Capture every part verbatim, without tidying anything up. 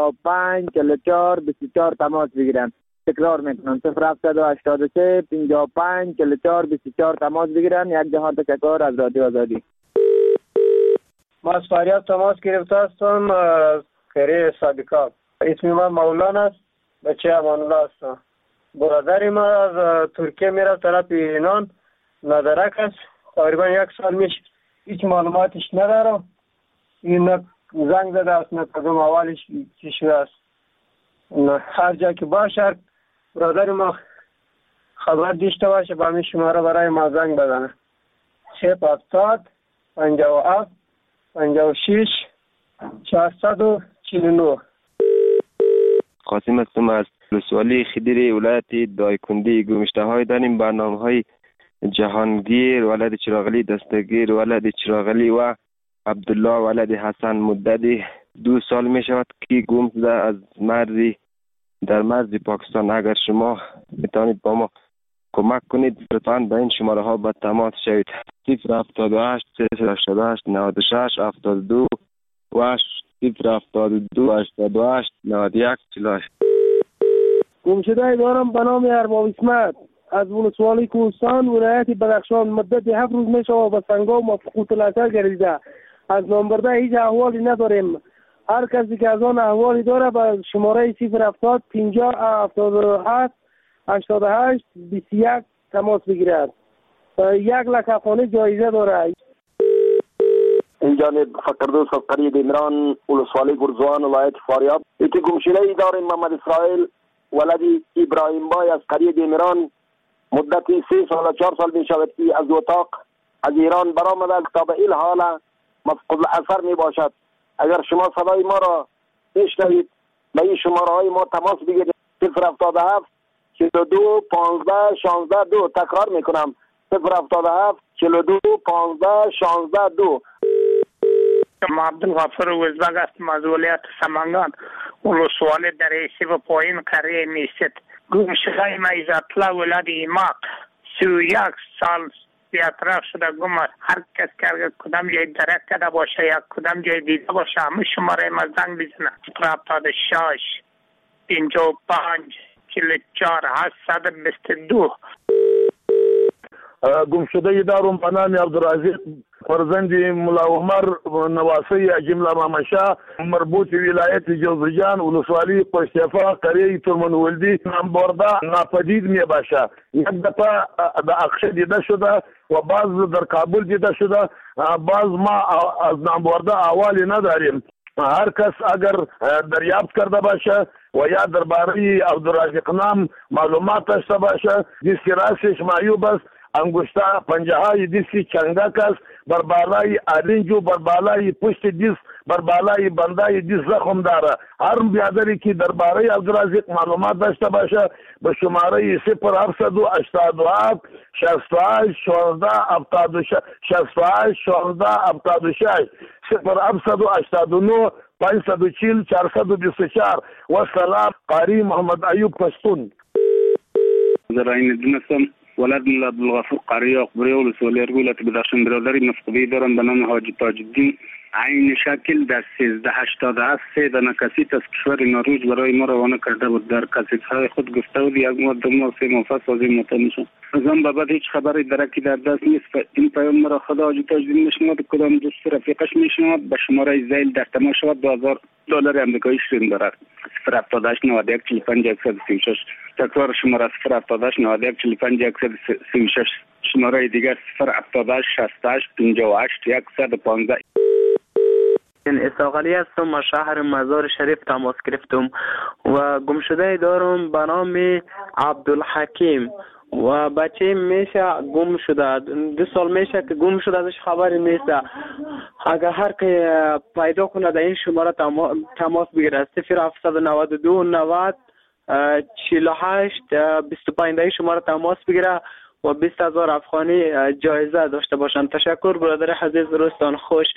پنجاه و پنج چهل و چهار بیست و چهار تماس بگیرن. تکرار میکنم صفر هفتصد و هشتاد و سه پنجاه و پنج چهل و چهار بیست و چهار تماس بگیرن. یک جهان تشکر از رادیو آزادی. ما از فاریاب تماس گرفته هستم از کره صادقات. اسم من مولانا است، بچه امان الله هستم. برادر ما از ترکیه میره طرف یونان، ندرک است، تقریبا یک سال میشه، هیچ معلوماتش ندارم. این نه زنگ زده است نه کدوم اولش چی شده است. هر جا که باشه برادر ما خبر داشته باشه با همین شماره برای ما زنگ بزنه. صفر هفتاد پنجاه و هفت پنجاه و شش چهارصد و چهل و نه. قاسم هستم از ولسوالی خدیری ولایت دایکنده. گمشته های داریم برنامه های جهانگیر ولد چراغلی دستگیر ولد چراغلی و عبدالله ولد حسن مددی. دو سال می شود که گم شده از مرزی در مرز پاکستان. اگر شما میتونید با ما کمک کنید لطفاً به این شماره ها با تماس شوید. صفر هفتاد و هشت سه هشتاد و هشت نود و شش هفتاد و دو و صفر هفتاد و دو هشتاد و هشت نود و یک چهل و هشت. گمشده دارم به نام ارباب اسمت از ولسوالی کوهستان ولایت بدخشان. مدت هفت روز می شود به سنگا و مفقود الاثر گردیده. از نامبرده هیچ احوالی نداریم. هر کسی که از آن احوالی داره به شماره صفر هفتاد پنجاه هفتاد و هفت هشتاد و هشت بیست و یک تماس بگیرد. یک لک افغانی جایزه داره. این جانب فقردوس از قریه عمران ولسوالی گرزوان ولایت فاریاب. یکی گمشده ای داریم محمد اسرائیل ولد ابراهیم بای از قریه عمران. مدت سه سال و چهار سال می شود که از اتاق از ایران برآمده تا به این حال مفقود الاثر می باشد. اگر شما صدای ما را بشنوید به این شماره های ما تماس بگیرید. صفر هفتاد و هفت چهل و دو پانزده شانزده دو. تکرار میکنم صفر هفتاد و هفت چهل و دو پانزده شانزده دو. ما عبدالغفور وزبگ هستم از ولایت سمنگان ولسوالی دریسی و پایین قریه میست. گمشده ما عزت‌الله ولد ایماق سی و یک سال بی‌اطراف شده گم است. هر کس که اگر کدام جای درک کرده باشه یا کدام جای دیده باشه همه شماره ما زنگ بزنه. صفر هفتاد و شش پنجاه و پنج چهل و چهار هشتصد و بیست و دو. گمشده دارم به نام عبدالرزاق فرزند ملا عمر نواسی جمله مامشا مربوط ولایت جوزجان ولسوالی پشتفا قریه ترمنولدی نامبرده ناپدید می باشه. یک دفعه در اقشه دیده شده و بعض در کابل دیده شده. بعض ما از نامبرده احوالی نداریم. هر کس اگر دریافت کرده باشه و یا درباره عبدالرزاق نام معلومات داشته باشه دیسک راستش معیوب است. انگشته پنجه های دیسکی چنگک است. بر بالای آرنجو بر بالای پشت دیس بر بالای بندای دیس زخم داره. هر بیادری که درباره عبدالرزاق معلومات داشته باشه به شماره صفر هفتصد و هشتاد و هفت شصت و هشت شانزده هفتاد و شش شصت و هشت شانزده هفتاد و شش صفر هفتصد و هشتاد و نه پانصد و چهل چهارصد و بیست و چهار. و سلام قاری محمد ایوب پشتون. زراین دونستم ولد ملا عبدالغفور قریه اقبری ولسوالی ولایت بدخشان. برادری مفقودی دارم به نام حاجی تاج الدین. عین شکل در سیزده هشتاد و هفت سه دانه کسیت از کشور نروژ برای ما روانه کرده بود. در کسیت‌های خود گفته بود یک ماه دو ماه سه ماه پس از این مطمئن شد. از آن به بعد هیچ خبری درکی در دست نیست. این پیام مرا خدا حاجی تاج الدین میشنود. کدام دوست رفیقش میشنود به شماره زیل در تماس شود. دو هزار دلار آمریکایی شیرین دارد. صفر هفتاد و هشت نود و یک چهل و پنج صفر سی و شش. تکرار شماره صفر هفتاد و هشت نود و یک چهل و پنج صفر سی و شش. شماره دیگر صفر هفتاد و هشت شصت و هشت پنجاه و هشت صد و پانزده. اسحاقعلی هستم از شهر مزار شریف تماس گرفتم و گمشده دارم به نام عبدالحکیم و بچه میشه گم شده. دو سال میشه که گم شده ازش خبری نیست. اگر هر که پیدا کنه در این شماره تماس بگیره. صفر هفتصد و نود و دو نود چهل و هشت بیست و پنج در این شماره تماس بگیره و بیست هزار افغانی جایزه داشته باشند. تشکر برادر عزیز. روزتان خوش.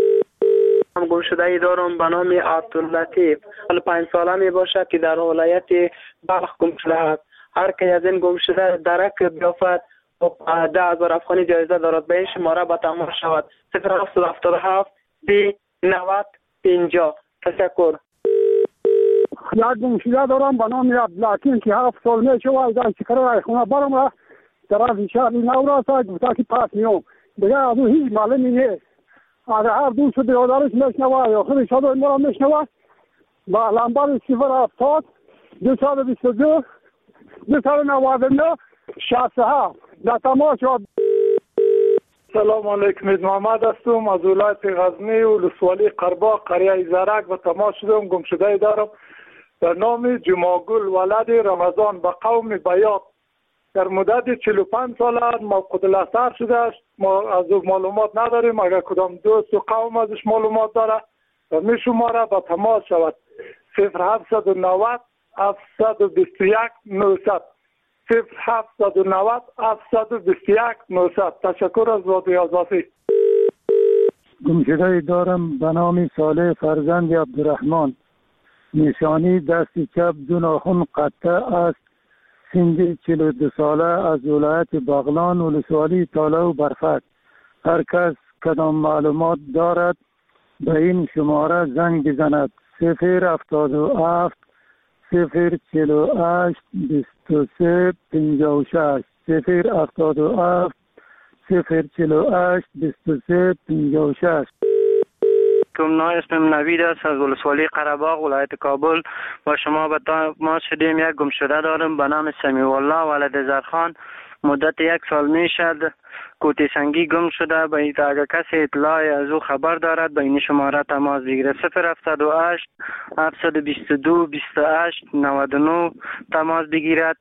هم گم شده ای دارم به نام عبداللطیف. سال پنج ساله می باشد که در ولایت بلخ گم شده است. هر که از این گم شده درک بیافت ده هزار افغانی جایزه دارد. به این شماره به تماس شود. صفر هفتصد و هفتاد و هفت سی نود پنجاه. تشکر. یک گمشده دارم به نام عبدالحکیم که هفت سال میشه و از چکره خونه برم طرف شهر نو را گفتا که پس میام دیگه از اون هیچ معلومی نیست. اگر هر دوست برادرش میشنوه یا خودش صدای ما را میشنوه با لمبر صفر هفتاد دو صد و بیست و دو دو صد و نود و نه شصت و هفت در تماس شد. سلام علیکم، محمد هستم از ولایت غزنی ولسوالی قرباق قریه زرک به تماس شدم. گمشده دارم به نام جماگل ولد رمضان به قوم بیات در مدت چهل و پنج سال موقوت الاثر شده است. ما از او معلومات نداریم، اگر کدام دوست و قوم ازش معلومات داره و می شماره به تماس شود صفر هفتصد و نود هفتصد و بیست و یک نهصد صفر هفتصد و نود هفتصد و بیست و یک نهصد. تشکر از رادیوی آزادی. گمشده دارم به نام صالح فرزند عبدالرحمن، نشانی دست چپ دو ناخن قطع است، سن چهل و دو ساله، از ولایت بغلان ولسوالی تالا و برفک. هر کس کدام معلومات دارد به این شماره زنگ بزند صفر هفتاد و هفت صفر چهل و هشت بیست و سه پنجاه و شش صفر هفتاد و هفت صفر چهل و هشت بیست و سه پنجاه و شش. کم اسمم نوید است از ولسوالی قره‌باغ ولایت کابل. با شما به تماس شدیم. یک گمشده دارم به نام سمیع الله ولد زرخان. مدت یک سال می شد کوتی سنگی گم شده. به این اگر کسی اطلاع از او خبر دارد به این شماره تماس بگیرد صفر هفتاد و هشت هفتصد و بیست و دو بیست و هشت نود و نه تماس بگیرد.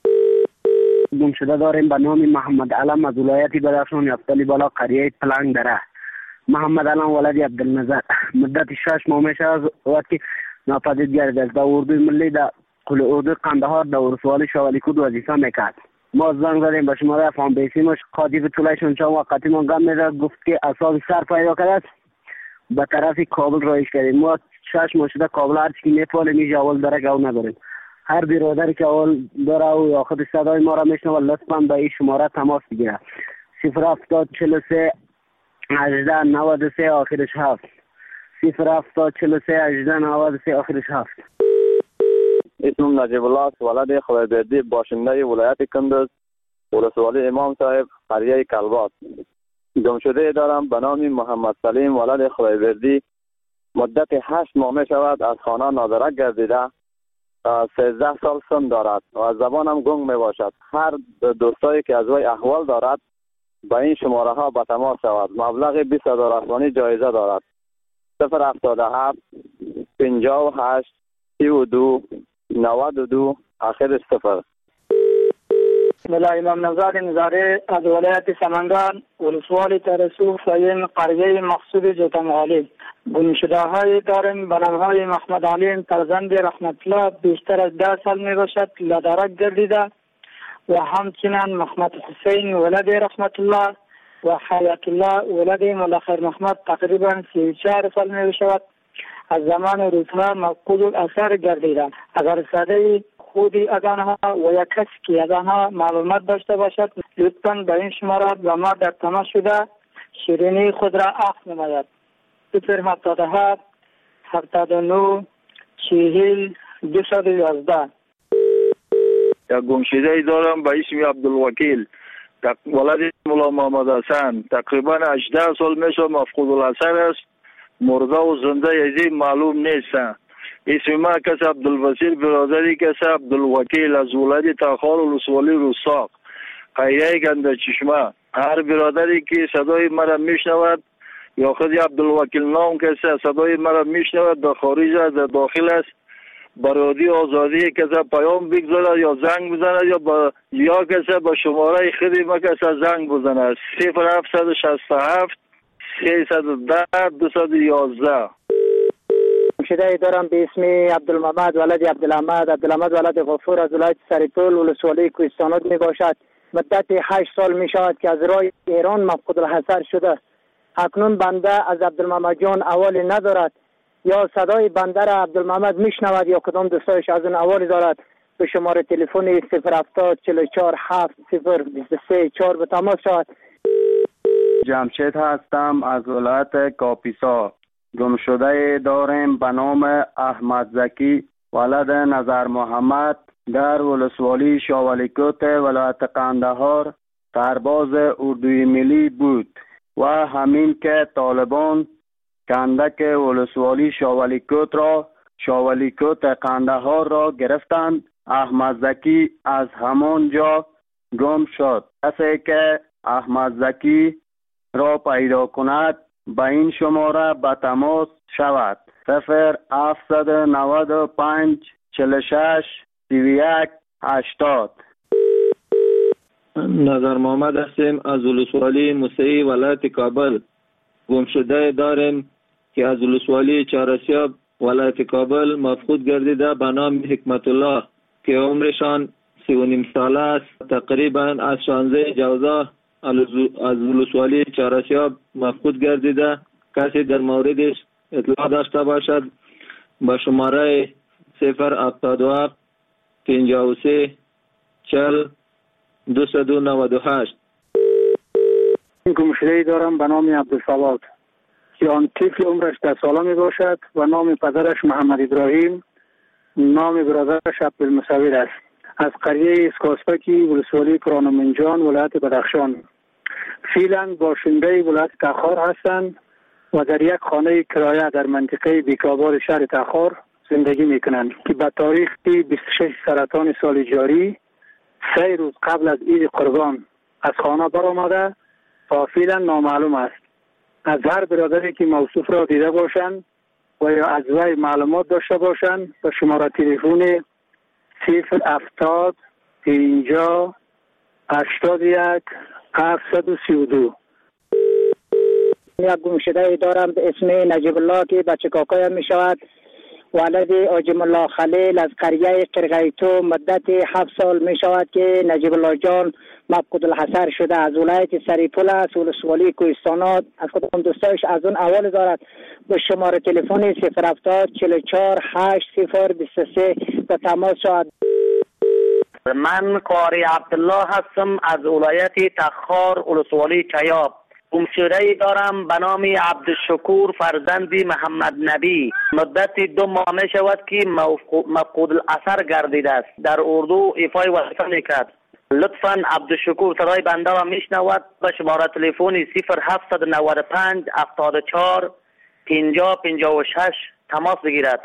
گمشده داریم به نام محمد علم از ولایت بدخشان یفتلی بالا قریه پلنگ دره. محمد علم ولد عبدالنظر. مدت شش ماه میشه از وقتی ناپدید گردید در اردوی ملی در کل اردوی قندهار در ولسوالی شوالی کود وظیفه میکرد. ما زنگ زدیم به شماره فام بیسیمش قاطی به طولشون چند وقتی ما گم میده گفت که اصاب سر پیدا کرد به طرف کابل رایش کردیم. ما شش ماه شده کابل هر چی میپاله میشه اول داره گو نداریم. هر برادری که اول داره و یا خود صدای ما را میشنوه لطفا به این شماره تماس بگیره صفر هفتاد چهل و سه هجده نود و سه آخرش هفت صفر هفتاد چهل و سه هجده نود و سه آخرش هفت. اسمم نجیب الله است ولد خدایبردی باشنده ولایت کندز ولسوالی امام صاحب قریه کلبات. گمشده دارم به نام محمد سلیم ولد خدایبردی. مدت هشت ماه می شود از خانه نادرک گردیده. سیزده سال سن دارد و از زبانم گنگ می باشد. هر دوستایی که از وی احوال دارد با این شماره ها به تماس شود. مبلغ بیست هزار افغانی جایزه دارد صفر هفتاد و هفت پنجاه و هشت سی و دو نود و دو آخرش صفر. بسم الله. امام نوزاد نظاره از ولایت سمنگان ولسوالی ترسو سایم قریه مقصود جوتمغالی. گمشده های داریم به نام های محمد علیم فرزند رحمت الله بیشتر از ده سال می باشد لدرک گردیده و همچنین محمد حسین ولد رحمت الله و حیات الله ولد ملخیر محمد تقریبا سی و چهار سال می باشد. از زمان روزها مفقود الاثر گردیدند. اگر صدای خودی از آنها و یک کسی که از آنها معلومات داشته باشد لطفاً به این شماره با ما در تماس شده شیرینی خود را عفو نماید صفر هفتاد و هفت هفتاد و نه چهل دویست و یازده. یک گمشده دارم به اسم عبدالوکیل ولد مولا محمد حسن. تقریبا هجده سال میشه مفقود الاثر است. مرده و زنده از این معلوم نیستن. اسم ما کس عبدالبصیر برادری کس عبدالوکیل از ولایت تاخار ولسوالی رستاق قریه گنده چشمه. هر برادری که صدای مرا میشنود یا خود عبدالوکیل نام کسی صدای مرا میشنود در خارج است در داخل است با رادیو آزادی کسی پیام بگذارد یا زنگ بزند یا با یا کسی با شماره خودی ما کسی زنگ بزند صفر هفتصد و شصت و هفت سیصد و ده دویست و یازده. گمشده دارم به اسم عبدالمحمد ولد عبدالحمد عبدالحمد ولد غفور از ولایت سریطول ولسوالی کوهستانات می باشد. مدت هشت سال می شود که از راه ایران مفقود الحصر شده. اکنون بنده از عبدالمحمد جان اوالی ندارد یا صدای بنده را عبدالمحمد می شنود یا کدام دوستایش از اون اوالی دارد. به شماره تلفن صفر هفتاد چهل و چهار هفت صفر بیست و سه چهار به تماس شود. جمشید هستم از ولایت کاپیسا. گمشده داریم به نام احمد زکی ولد نظر محمد در ولسوالی شاولیکوت ولایت قندهار سرباز اردوی ملی بود و همین که طالبان کندک ولسوالی شاولیکوت را شاولیکوت قندهار را گرفتند، احمد زکی از همان جا گم شد. کسی که احمد زکی را پیدا کند به این شماره به تماس شود: صفر هفتصد و نود و پنج چهل و شش سی و یک هشتاد. نظر محمد هستیم از ولسوالی موسعی ولایت کابل. گمشده داریم که از ولسوالی چهارسیاب ولایت کابل مفقود گردیده به نام حکمت الله که عمرشان سی و نیم ساله است. تقریبا از شانزده جوزا از ولسوالی چهارسیاب مفقود گردیده. کسی در موردش اطلاع داشته باشد با شماره صفر هفتاد و هفت پنجاه و سه چهل دویست و نود و هشت. گمشده‌ای دارم به نام عبدالصواد که آن طفل عمرش ده ساله می باشد و نام پدرش محمد ابراهیم، نام برادرش عبدالمصور است. از قریه اسکاسپکی ولسوالی کرانمنجان ولایت بدخشان. فعلا باشنده ولایت تخار هستند و در یک خانه کرایه در منطقه بیکابار شهر تخار زندگی می کنند که به تاریخ بیست و شش سرطان سال جاری سه روز قبل از عید قربان از خانه برآمده و فعلا نامعلوم است. از هر برادری که موصوف را دیده باشند و یا از وی معلومات داشته باشند به شماره تلفن صفر هفتاد پنجاه هشتاد و یک هفتصد و سی و دو. یک گمشده دارم به اسم نجیب الله که بچه کاکایم می شود. ولد آجم الله خلیل از قریه قرغیتو مدت هفت سال می شود که نجیب الله جان مفقود الحصر شده. از ولایت سریپول است، ولسوالی کوهستانات. از کدام دوستایش از اون اول دارد به شماره تلفن صفر هفتاد چهل و چهار هشت صفر بیست و سه به تماس شود. من قاری عبدالله هستم از ولایت تخار ولسوالی چیاب. گمشده‌ای دارم به نام عبدالشکور فرزندی محمد نبی. مدت دو ماه می شود که مفقود الاثر گردیده است. در اردو ایفای وظیفه میکرد. لطفاً عبدالشکور صدای بنده را میشنود به شماره تلفن صفر هفتصد و نود و پنج هفتاد و چهار پنجاه پنجاه و شش تماس بگیرد.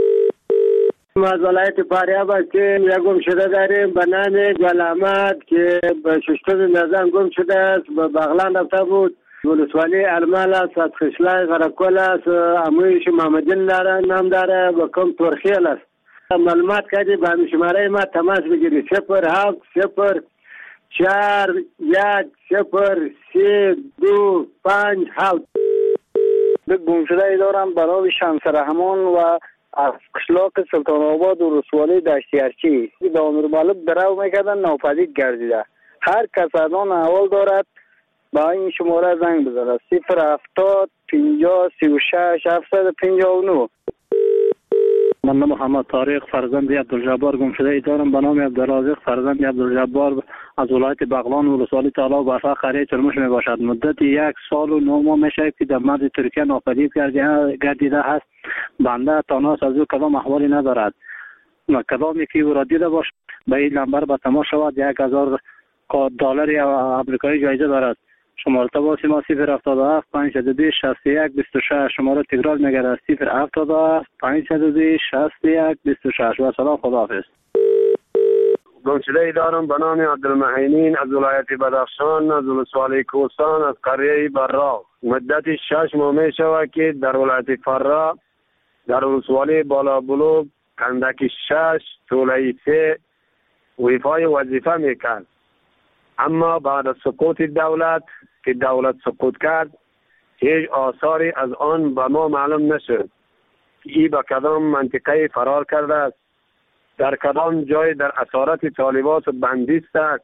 از ولایت فاریاب هستیم. یک گمشده داریم به نام گل احمد که به ششتم نظام گم شده است. به بغلان رفته بود. ولسوالی ارمل است، از خشلای غرقل است. امویش محمدین داره نام داره و کم ترخیل است. معلومات کردی به همین شماره ما تماس بگیری: صفر هفت صفر چهار یک صفر سه دو پنج هفت. به گمشده دارم به نام شمس رحمان و از قشلاق سلطان آباد و ولسوالی دشتیارچی به امیر مالک درو میکردن ناپدید گردیده. هر کس از آن احوال دارد با این شماره زنگ بزنه: صفر هفتاد پنجاه سی و شش هفتصد و پنجاه و نه. من محمد طارق فرزند عبدالجبار گمشده دارم به نام عبدالرازق فرزند عبدالجبار از ولایت بغلان ولسوالی طالب برفا قریه چرموش می باشد. مدت یک سال و نه ماه میشه که در مرز ترکیه ناپدید گردیده است. بنده تاناس از او کدام احوالی ندارد و کدامی که او را دیده باشد به این نمبر به تماس شود. یک هزار دلار آمریکایی جایزه دارد. شماره تماس ما صفر هفتاد و هفت پانصد و دو شصت و یک بیست و شش. شماره تکرار میگردد: صفر هفتاد و هفت پانصد و دو شصت و یک بیست و شش. و سلام، خداحافظ. گمشده‌ای دارم به نام عبدالمحینین از ولایت بدخشان، از ولسوالی کوهستان، از قریه براق. مدت شش ماه می شود که در ولایت فرا در ولسوالی بالا بلوغ کندک شش توله سه ویفای وظیفه میکرد. اما بعد از سقوط دولت که دولت سقوط کرد هیچ آثاری از آن به ما معلوم نشد. ای به کدام منطقه فرار کرده است، در کدام جای در اسارت طالبات بندیست است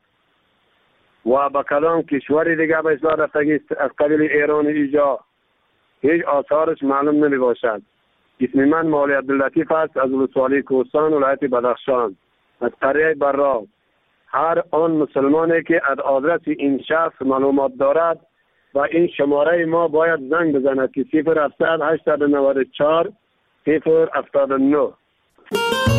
و به کدام کشوری دیگه به اصلاح رفتگی از قبیل ایران ایجا هیچ آثارش معلوم نمی باشد. اسم من مولی عبداللطیف است از ولسوالی کوهستان ولایت بدخشان از قریه براق. هر آن مسلمانی که از آدرس این شخص معلومات دارد و این شماره ما باید زنگ بزند که صفر هفتصد هشتصد و نود و چهار صفر هفتاد و نه.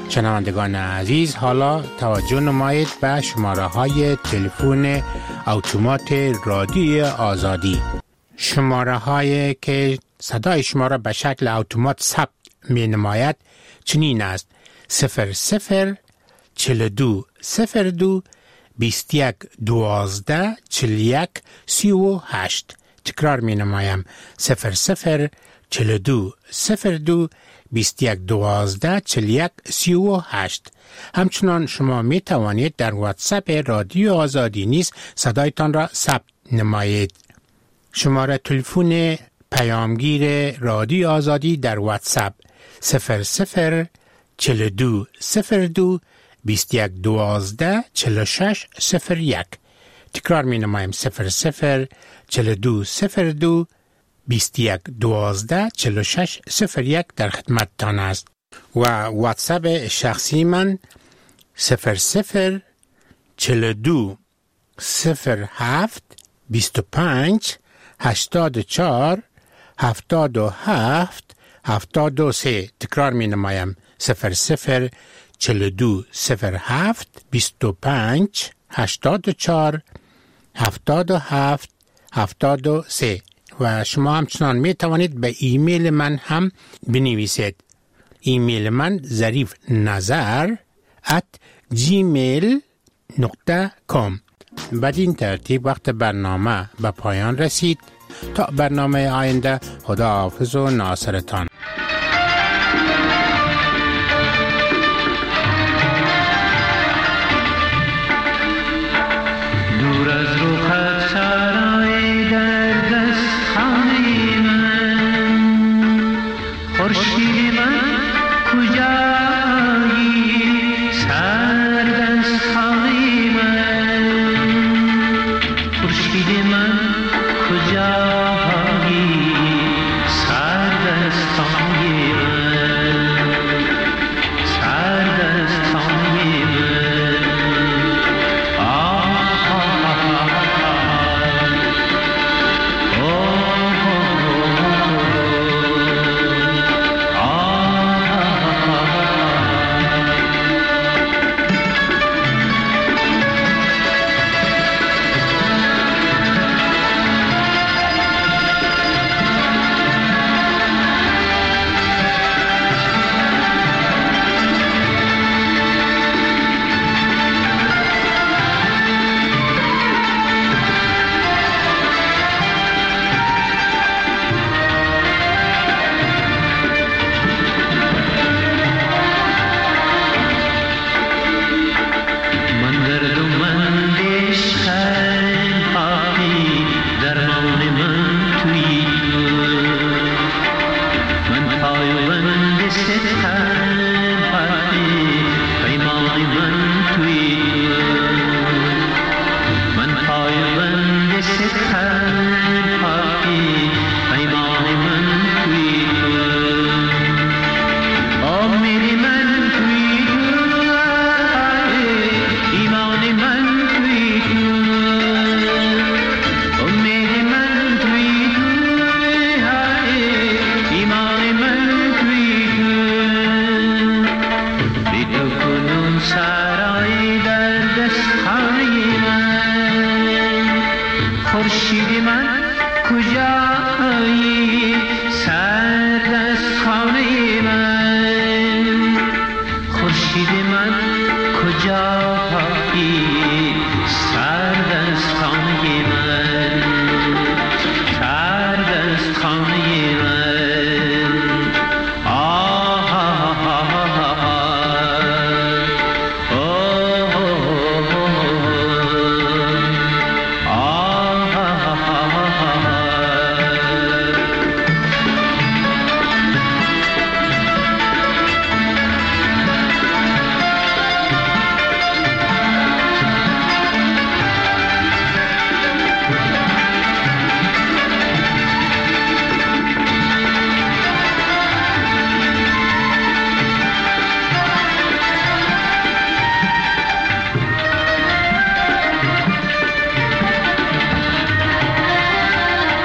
شنوندگان عزیز، حالا توجه نمایید به شماره های تلفن اتومات رادیو آزادی. شماره هایی که صدای شما را به شکل اتومات ثبت می نماید چنین است: صفر صفر چل دو صفر دو بیست یک دوازده چل یک سی و هشت. تکرار می نمایم: صفر صفر چل دو صفر دو بیست یک دوازده چل یک سی و هشت. همچنان شما می توانید در واتساپ رادیو آزادی نیز صدایتان را ثبت نمایید. شماره تلفن پیامگیر رادیو آزادی در واتساپ صفر صفر چل دو صفر دو بیست یک دوازده چل شش صفر یک. تکرار می نمایم: صفر صفر چل دو صفر دو بیست یک دوازده چل شش صفر یک در خدمت تان است. و واتساپ شخصی من صفر صفر چل دو صفر هفت بیست و پنج هشتاد و چهار هفتاد و هفت هفتاد و سه. تکرار می نمایم: صفر صفر چل دو صفر هفت بیست و پنج هشتاد و چهار هفتاد و هفت هفتاد و سه. و شما همچنان می توانید به ایمیل من هم بنویسید. ایمیل من ظریف نظر ات جیمیل نقطه کام. بدین ترتیب وقت برنامه به پایان رسید. تا برنامه آینده، خدا حافظ و ناصرتان.